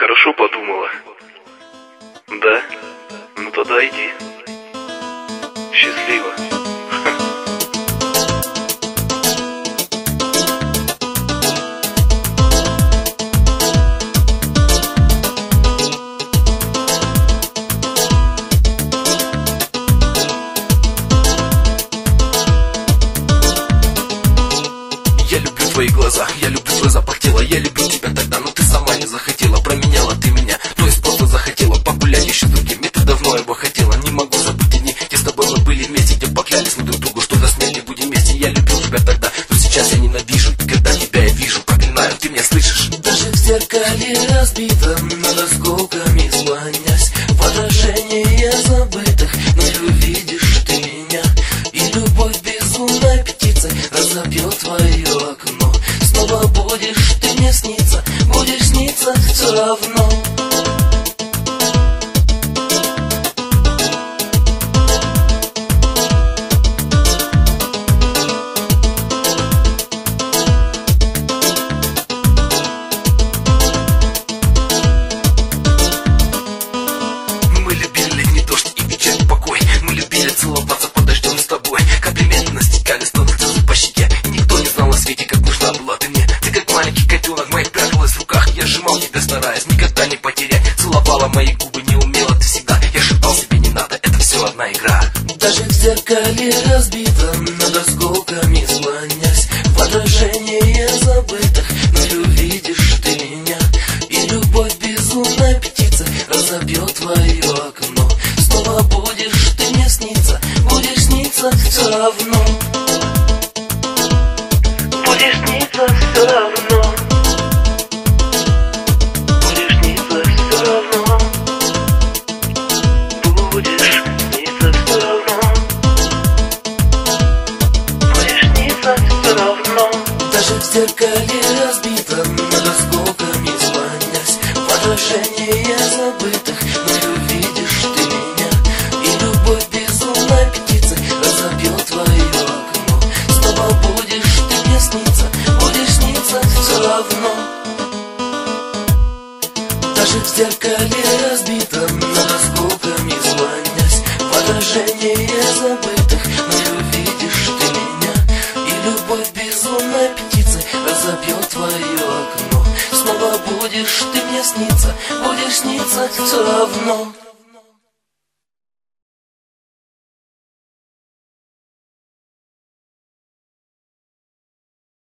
хорошо подумала? Да? Ну тогда иди. Счастливо. Я люблю твои глаза, я люблю твой запах тела. Я люблю тебя тогда, но ты сама не захотела. Променяла ты меня, то есть просто захотела погулять еще с другими. Ты давно его хотела, не могу забыть дни, где с тобой мы были вместе, где поклялись мы друг другу, что до смерти будем вместе. Я любил тебя тогда, но сейчас я ненавижу, когда тебя я вижу, проклинаю, ты меня слышишь? Даже в зеркале разбитом, над осколками склонясь, в отражение забытых, но и увидишь ты меня. И любовь безумной птицей разобьет твое окно. Снова будешь ты мне сниться, будешь сниться все равно. Мы любили летний дождь и вечерний покой. Мы любили целоваться под дождем с тобой. Комплименты стекали с новых слез по щеке. И никто не знал на свете, как нужна была ты мне. Ты как маленький котенок, моих пряталась в руках. Я сжимал тебя, стараясь никогда не потерять. Целовала мои губы, не умела ты всегда. Я шептал себе, не надо, это все одна игра. Даже в зеркале разбитом, над осколками склонясь, в отражение забытых, но и увидишь ты меня. И любовь безумной птицы разобьет твое окно. Снова будешь ты мне сниться, будешь сниться все равно. Будешь сниться все равно. Будешь сниться все равно. Будешь сниться все равно. Будешь сниться все равно. Даже в зеркале разбитом, над осколками склонясь, в отражение забытых, но и увидишь ты меня. И любовь безумной птицы разобьет твое окно. Снова будешь ты мне сниться, будешь сниться все равно. Даже в зеркале разбитом, над осколками склонясь, в отражение забытых, но и увидишь ты меня. И любовь безумной птицы разобьет твое окно. Снова будешь ты мне сниться, будешь сниться все равно.